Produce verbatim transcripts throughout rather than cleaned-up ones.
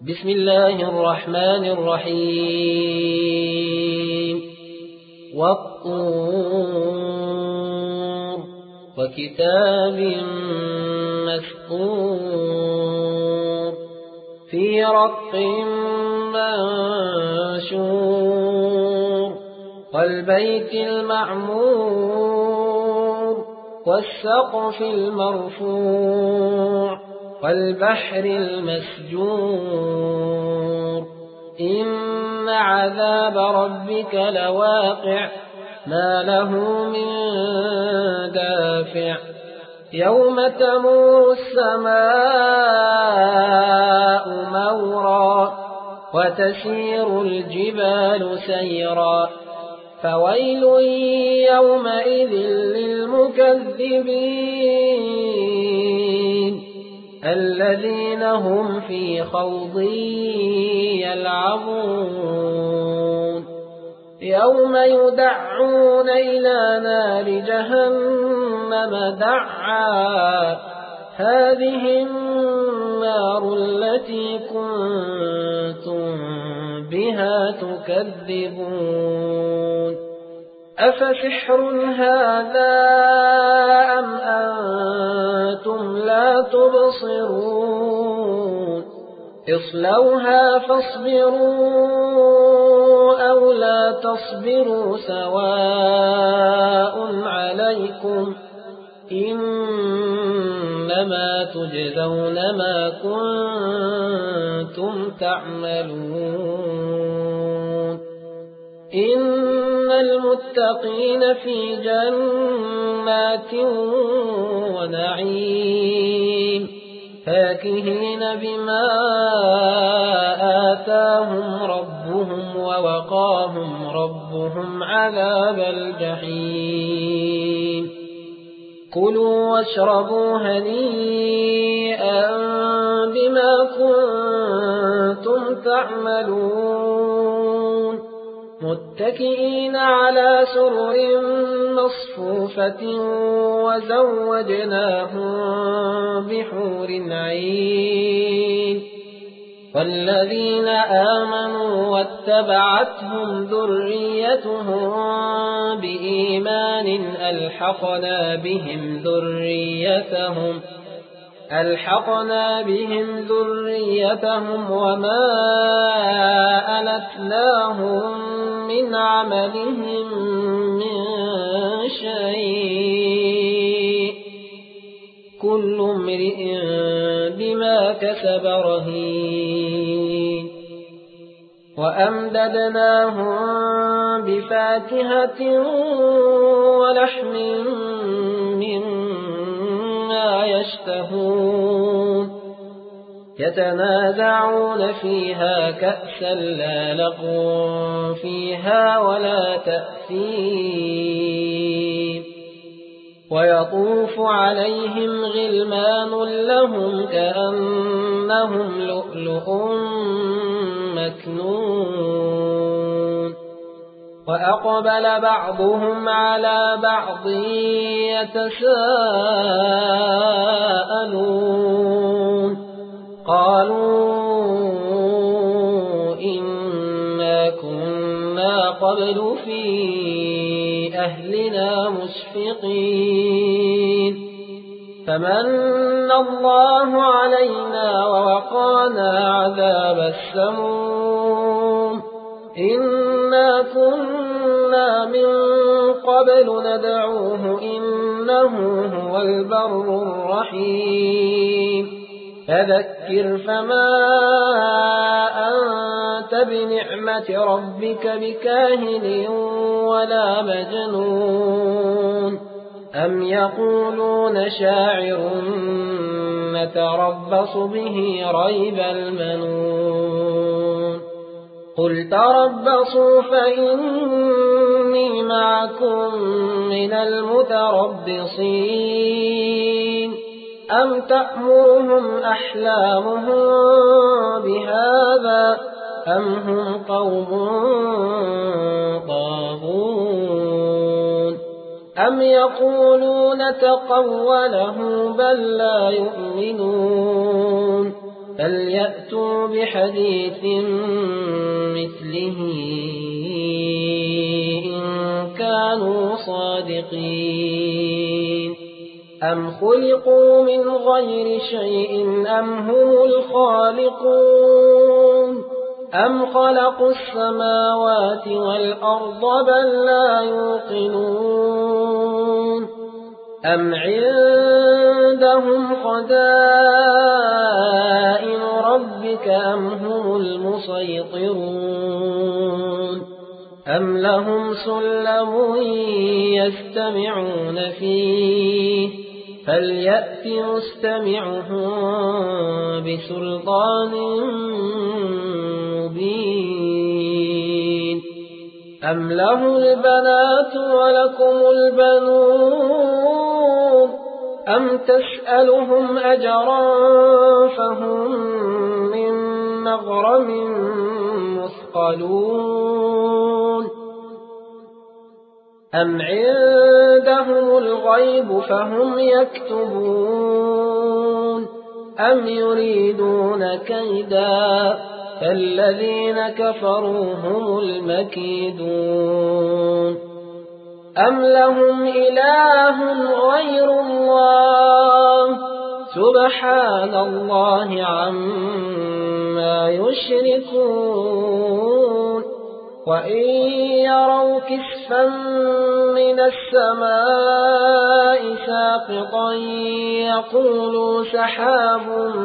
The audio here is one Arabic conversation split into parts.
بسم الله الرحمن الرحيم والطور وكتاب مسطور في رق منشور والبيت المعمور والسقف المرفوع والبحر المسجور إن عذاب ربك لواقع ما له من دافع يوم تمور السماء مورا وتسير الجبال سيرا فويل يومئذ للمكذبين الذين هم في خوض يلعبون يوم يدعون إلى نار جهنم دعا هذه النار التي كنتم بها تكذبون أفسحر هذا أم أنتم لا تبصرون اصلوها فاصبروا أو لا تصبروا سواء عليكم إنما تجزون ما كنتم تعملون إن المتقين في جنات ونعيم فاكهين بما آتاهم ربهم ووقاهم ربهم عذاب الجحيم كلوا واشربوا هنيئا بما كنتم تعملون متكئين على سرر مصفوفة وزوجناهم بحور عين والذين آمنوا واتبعتهم ذريتهم بإيمان ألحقنا بهم ذريتهم ألحقنا بهم ذريتهم وما ألتناهم من عملهم من شيء كل امرئ بما كسب رهين وأمددناهم بفاكهة ولحم مما يشتهون يتنازعون فيها كأسا لا لغو فيها ولا تأثيم ويطوف عليهم غلمان لهم كأنهم لؤلؤ مكنون وأقبل بعضهم على بعض يتساءلون قالوا إنا كنا قبل في أهلنا مشفقين فمن الله علينا ووقانا عذاب السموم إنا كنا من قبل ندعوه إنه هو البر الرحيم فذكر فما أنت بنعمة ربك بكاهن ولا مجنون أم يقولون شاعر نتربص به ريب المنون قل تربصوا فإني معكم من المتربصين أم تأمرهم أحلامهم بهذا أم هم قوم طاغون أم يقولون تقوله بل لا يؤمنون فليأتوا بحديث مثله إن كانوا صادقين أم خلقوا من غير شيء أم هم الخالقون أم خلقوا السماوات والأرض بل لا يوقنون أم عندهم خزائن ربك أم هم المسيطرون أم لهم سلم يستمعون فيه فليأت مستمعهم بسلطان مبين أم له البنات ولكم البنون أم تسألهم أجرا فهم من مغرم مثقلون أم عندهم الغيب فهم يكتبون أم يريدون كيدا فالذين كفروا هم المكيدون أم لهم إله غير الله سبحان الله عما يشركون وإن يروا كسفا من السماء ساقطا يقولوا سحاب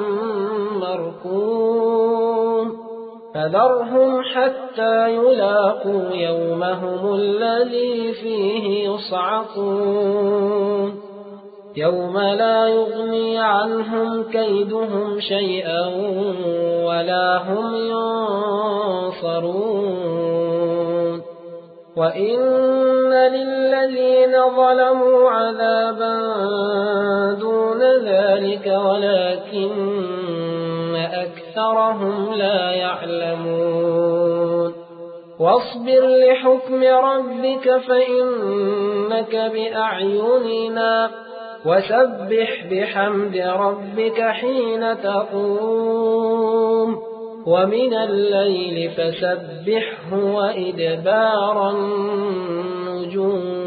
مركوم فذرهم حتى يلاقوا يومهم الذي فيه يصعقون يوم لا يغني عنهم كيدهم شيئا ولا هم ينصرون وإن للذين ظلموا عذابا دون ذلك ولكن أكثرهم لا يعلمون واصبر لحكم ربك فإنك بأعيننا وسبح بحمد ربك حين تقوم ومن الليل فسبحه وإدبار النجوم